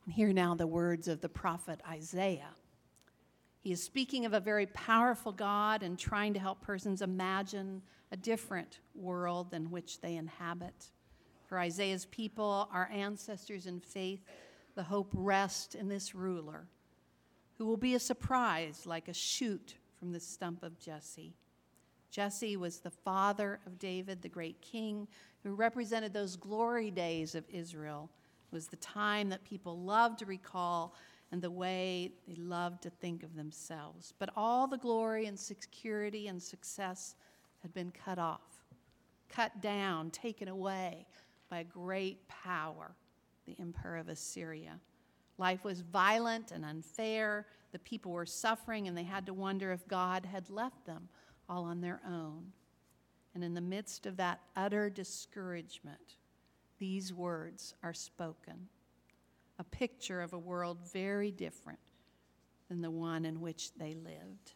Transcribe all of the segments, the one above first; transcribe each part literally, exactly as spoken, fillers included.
And hear now the words of the prophet Isaiah. He is speaking of a very powerful God and trying to help persons imagine a different world than which they inhabit. For Isaiah's people, our ancestors in faith, the hope rests in this ruler, who will be a surprise like a shoot from the stump of Jesse. Jesse was the father of David, the great king, who represented those glory days of Israel. It was the time that people loved to recall and the way they loved to think of themselves. But all the glory and security and success had been cut off, cut down, taken away by a great power, the emperor of Assyria. Life was violent and unfair. The people were suffering, and they had to wonder if God had left them all on their own. And in the midst of that utter discouragement, these words are spoken, a picture of a world very different than the one in which they lived.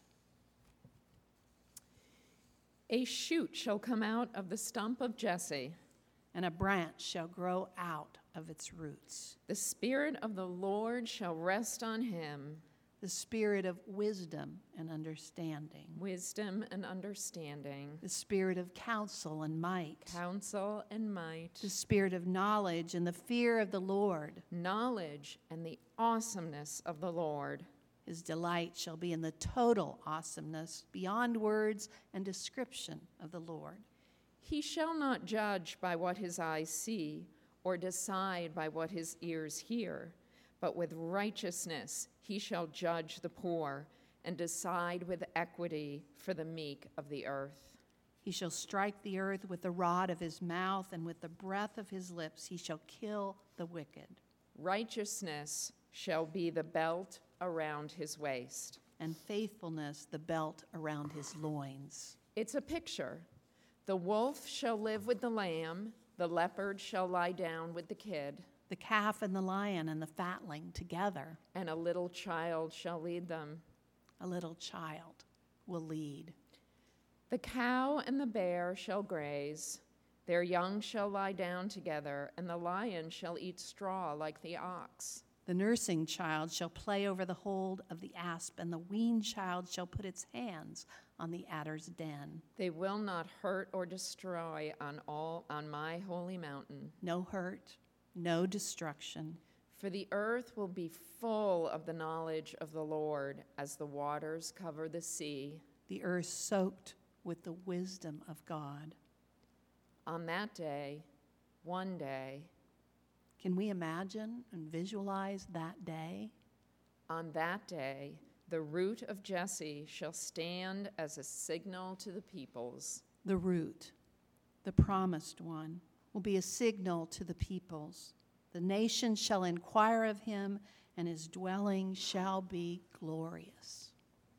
A shoot shall come out of the stump of Jesse, and a branch shall grow out of its roots. The Spirit of the Lord shall rest on him, the spirit of wisdom and understanding, wisdom and understanding, the spirit of counsel and might, counsel and might, the spirit of knowledge and the fear of the Lord, knowledge and the awesomeness of the Lord. His delight shall be in the total awesomeness beyond words and description of the Lord. He shall not judge by what his eyes see, or decide by what his ears hear, but with righteousness he shall judge the poor and decide with equity for the meek of the earth. He shall strike the earth with the rod of his mouth, and with the breath of his lips he shall kill the wicked. Righteousness shall be the belt around his waist, and faithfulness the belt around his loins. It's a picture. The wolf shall live with the lamb, the leopard shall lie down with the kid, the calf and the lion and the fatling together, and a little child shall lead them. A little child will lead. The cow and the bear shall graze, their young shall lie down together, and the lion shall eat straw like the ox. The nursing child shall play over the hold of the asp, and the weaned child shall put its hands on the adder's den. They will not hurt or destroy on all on my holy mountain. No hurt, no destruction. For the earth will be full of the knowledge of the Lord as the waters cover the sea. The earth soaked with the wisdom of God. On that day, one day, can we imagine and visualize that day? On that day, the root of Jesse shall stand as a signal to the peoples. The root, the promised one, will be a signal to the peoples. The nations shall inquire of him, and his dwelling shall be glorious.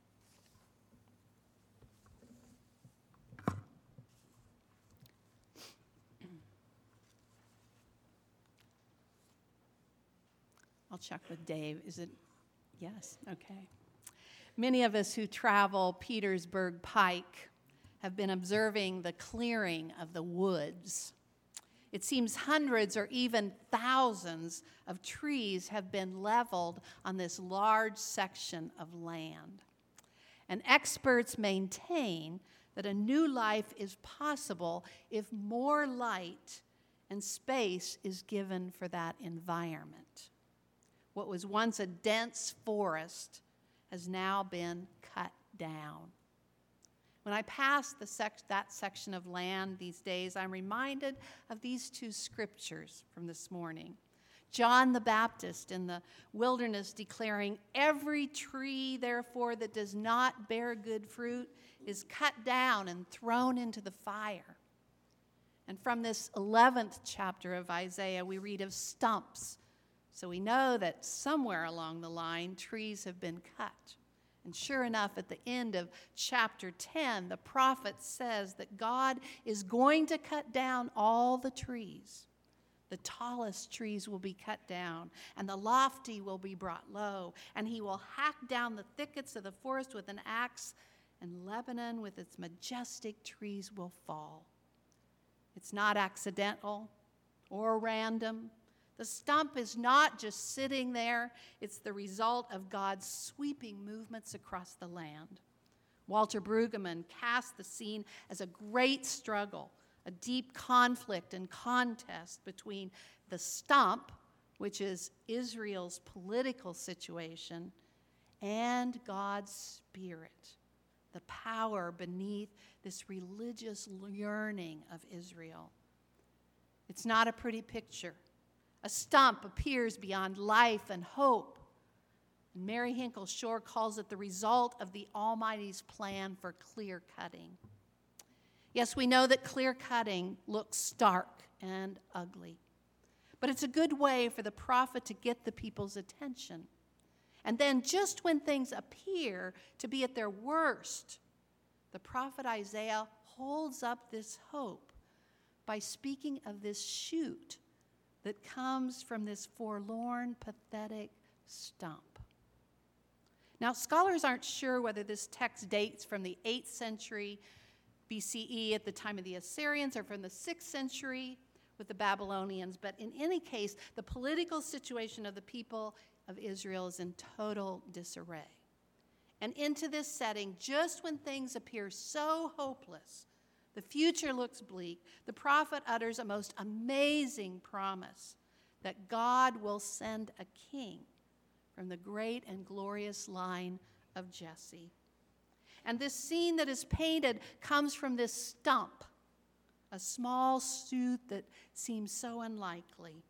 I'll check with Dave. Is it? Yes, okay. Many of us who travel Petersburg Pike have been observing the clearing of the woods. It seems hundreds or even thousands of trees have been leveled on this large section of land. And experts maintain that a new life is possible if more light and space is given for that environment. What was once a dense forest has now been cut down. When I pass the sec- that section of land these days, I'm reminded of these two scriptures from this morning. John the Baptist in the wilderness declaring, "Every tree, therefore, that does not bear good fruit is cut down and thrown into the fire." And from this eleventh chapter of Isaiah, we read of stumps. So we know that somewhere along the line, trees have been cut. And sure enough, at the end of chapter ten, the prophet says that God is going to cut down all the trees. The tallest trees will be cut down, and the lofty will be brought low, and he will hack down the thickets of the forest with an axe, and Lebanon with its majestic trees will fall. It's not accidental or random. The stump is not just sitting there, it's the result of God's sweeping movements across the land. Walter Brueggemann cast the scene as a great struggle, a deep conflict and contest between the stump, which is Israel's political situation, and God's Spirit, the power beneath this religious yearning of Israel. It's not a pretty picture. A stump appears beyond life and hope. And Mary Hinkle Shore calls it the result of the Almighty's plan for clear cutting. Yes, we know that clear cutting looks stark and ugly, but it's a good way for the prophet to get the people's attention. And then just when things appear to be at their worst, the prophet Isaiah holds up this hope by speaking of this shoot that comes from this forlorn, pathetic stump. Now, scholars aren't sure whether this text dates from the eighth century B C E at the time of the Assyrians or from the sixth century with the Babylonians, but in any case, the political situation of the people of Israel is in total disarray. And into this setting, just when things appear so hopeless, the future looks bleak, the prophet utters a most amazing promise that God will send a king from the great and glorious line of Jesse. And this scene that is painted comes from this stump, a small suit that seems so unlikely.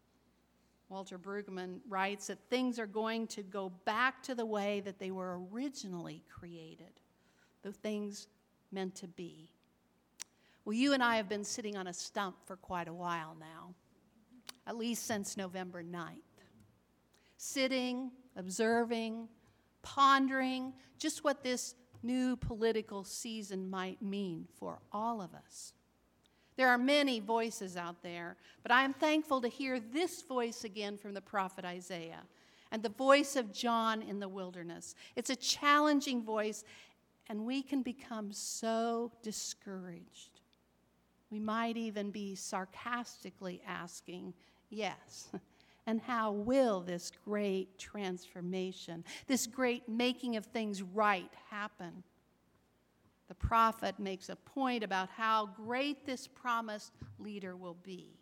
Walter Brueggemann writes that things are going to go back to the way that they were originally created, the things meant to be. Well, you and I have been sitting on a stump for quite a while now, at least since November ninth. Sitting, observing, pondering just what this new political season might mean for all of us. There are many voices out there, but I am thankful to hear this voice again from the prophet Isaiah and the voice of John in the wilderness. It's a challenging voice, and we can become so discouraged. We might even be sarcastically asking, yes, and how will this great transformation, this great making of things right happen? The prophet makes a point about how great this promised leader will be.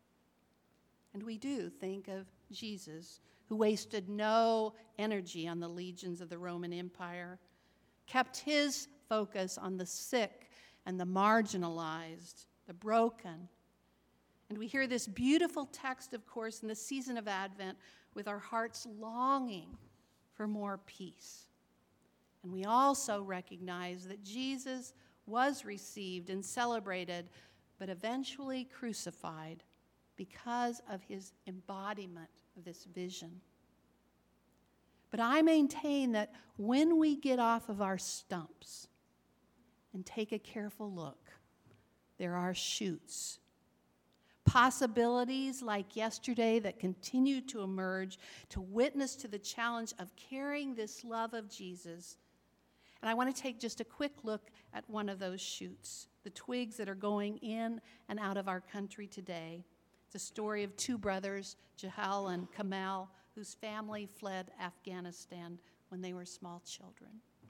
And we do think of Jesus, who wasted no energy on the legions of the Roman Empire, kept his focus on the sick and the marginalized, the broken. And we hear this beautiful text, of course, in the season of Advent with our hearts longing for more peace. And we also recognize that Jesus was received and celebrated, but eventually crucified because of his embodiment of this vision. But I maintain that when we get off of our stumps and take a careful look, there are shoots. Possibilities like yesterday that continue to emerge to witness to the challenge of carrying this love of Jesus. And I want to take just a quick look at one of those shoots, the twigs that are going in and out of our country today. It's a story of two brothers, Jahal and Kamal, whose family fled Afghanistan when they were small children.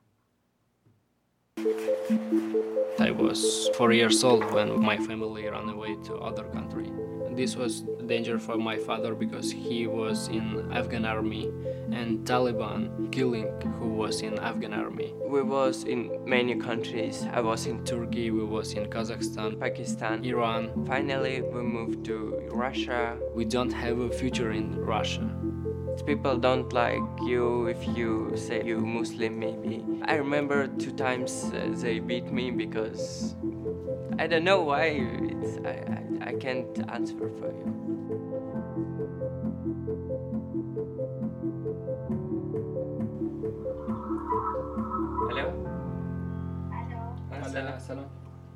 I was four years old when my family ran away to other country. This was danger for my father because he was in Afghan army and Taliban killing who was in Afghan army. We was in many countries. I was in Turkey, we was in Kazakhstan, Pakistan, Iran. Finally, we moved to Russia. We don't have a future in Russia. People don't like you if you say you Muslim, maybe. I remember two times uh, they beat me because I don't know why. It's, I, I, I can't answer for you. Hello? Hello. Salam.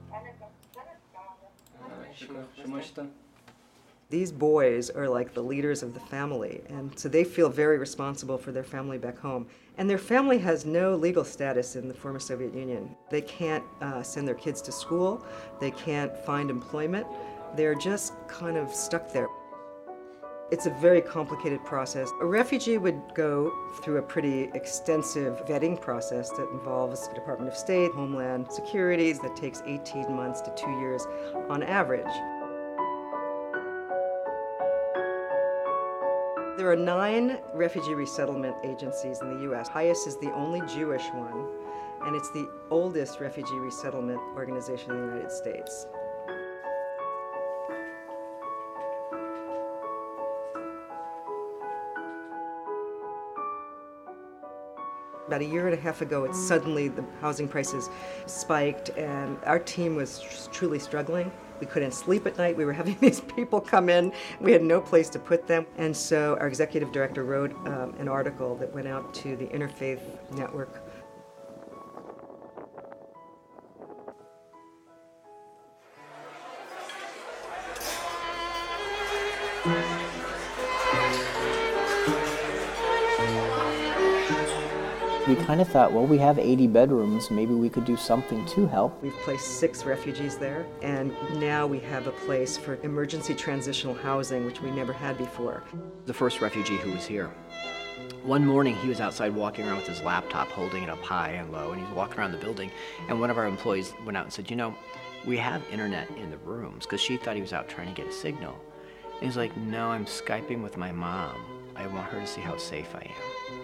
These boys are like the leaders of the family, and so they feel very responsible for their family back home. And their family has no legal status in the former Soviet Union. They can't uh, send their kids to school, they can't find employment, they're just kind of stuck there. It's a very complicated process. A refugee would go through a pretty extensive vetting process that involves the Department of State, Homeland Security, that takes eighteen months to two years on average. There are nine refugee resettlement agencies in the U S HIAS is the only Jewish one, and it's the oldest refugee resettlement organization in the United States. About a year and a half ago, it suddenly the housing prices spiked, and our team was truly struggling. We couldn't sleep at night. We were having these people come in. We had no place to put them. And so our executive director wrote um, an article that went out to the Interfaith Network. We kind of thought, well, we have eighty bedrooms, maybe we could do something to help. We've placed six refugees there, and now we have a place for emergency transitional housing, which we never had before. The first refugee who was here, one morning he was outside walking around with his laptop, holding it up high and low, and he was walking around the building, and one of our employees went out and said, you know, we have internet in the rooms, because she thought he was out trying to get a signal. And he's like, no, I'm Skyping with my mom. I want her to see how safe I am.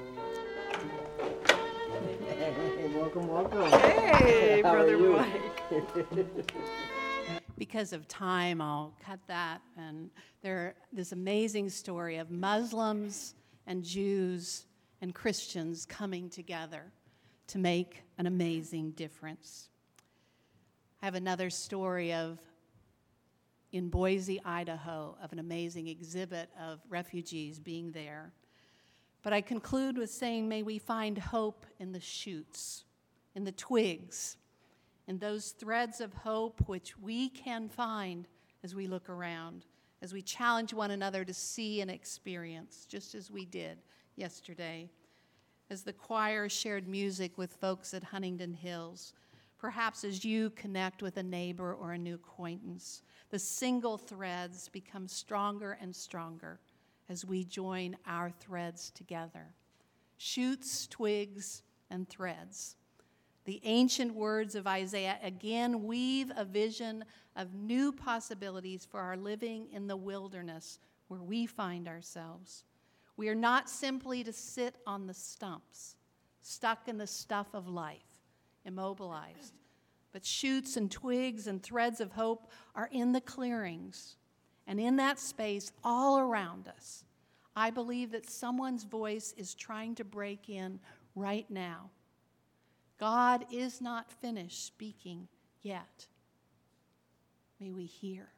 Welcome, welcome. Hey, How are Brother you? Mike. Because of time, I'll cut that. And there, this amazing story of Muslims and Jews and Christians coming together to make an amazing difference. I have another story of, in Boise, Idaho, of an amazing exhibit of refugees being there. But I conclude with saying, may we find hope in the shoots, in the twigs, in those threads of hope which we can find as we look around, as we challenge one another to see and experience, just as we did yesterday. As the choir shared music with folks at Huntington Hills, perhaps as you connect with a neighbor or a new acquaintance, the single threads become stronger and stronger as we join our threads together. Shoots, twigs, and threads. The ancient words of Isaiah again weave a vision of new possibilities for our living in the wilderness where we find ourselves. We are not simply to sit on the stumps, stuck in the stuff of life, immobilized, but shoots and twigs and threads of hope are in the clearings. And in that space all around us, I believe that someone's voice is trying to break in right now. God is not finished speaking yet. May we hear.